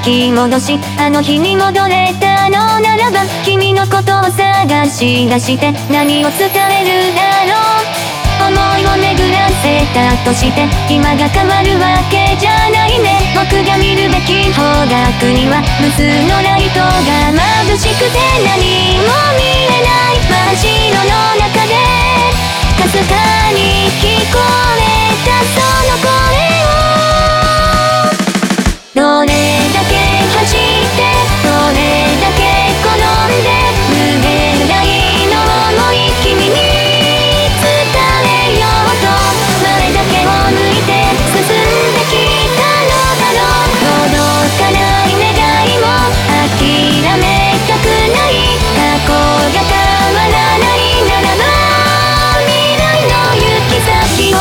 巻き戻し、あの日に戻れたのならば、君のことを探し出して何を伝えるだろう。思いを巡らせたとして今が変わるわけじゃないね。僕が見るべき方角には無数のライトが眩しくて何も見えない真っ白の中で、かすかに聞こえたその声を、どれだけ走ってどれだけ転んで無限大の想い君に伝えようと、前だけを向いて進んできたのだろう。届かない願いも諦めたくない、過去が変わらないならば未来の行き先を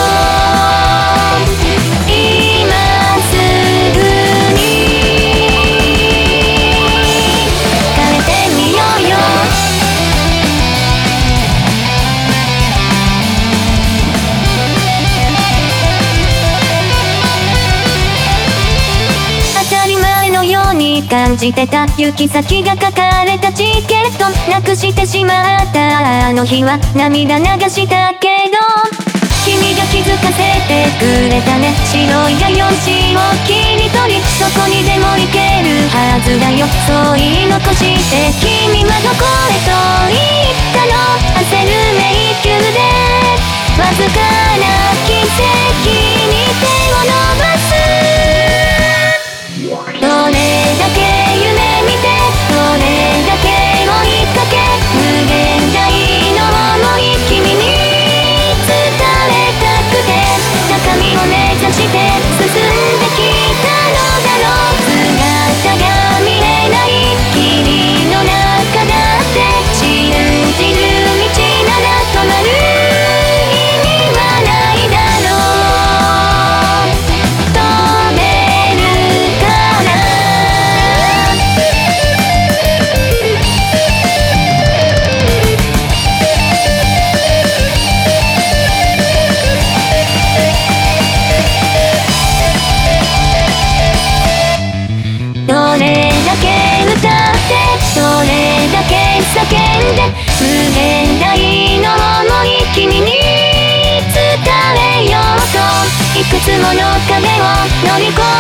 今すぐに変えてみようよ。当たり前のように感じてた行き先が書かれたチケット、なくしてしまったあの日は涙流したけど、君が気づかせてくれたね。白い画用紙を切り取り、どこにでも行けるはずだよ、そう言い残して君はどこへと行ったの。焦る迷宮でわずかな奇跡に手を伸ばす。どれだけ夢見てどれだけ追いかけ、無限大の想い君に伝えたくて、高みを目指して進んできたのだろう。姿が見えない霧の中だって信じる道なら止まる意味はないだろう。飛べるからどれだけ歌ってどれだけ叫んで無限大の想い君に伝えようと、いくつもの壁を乗り越え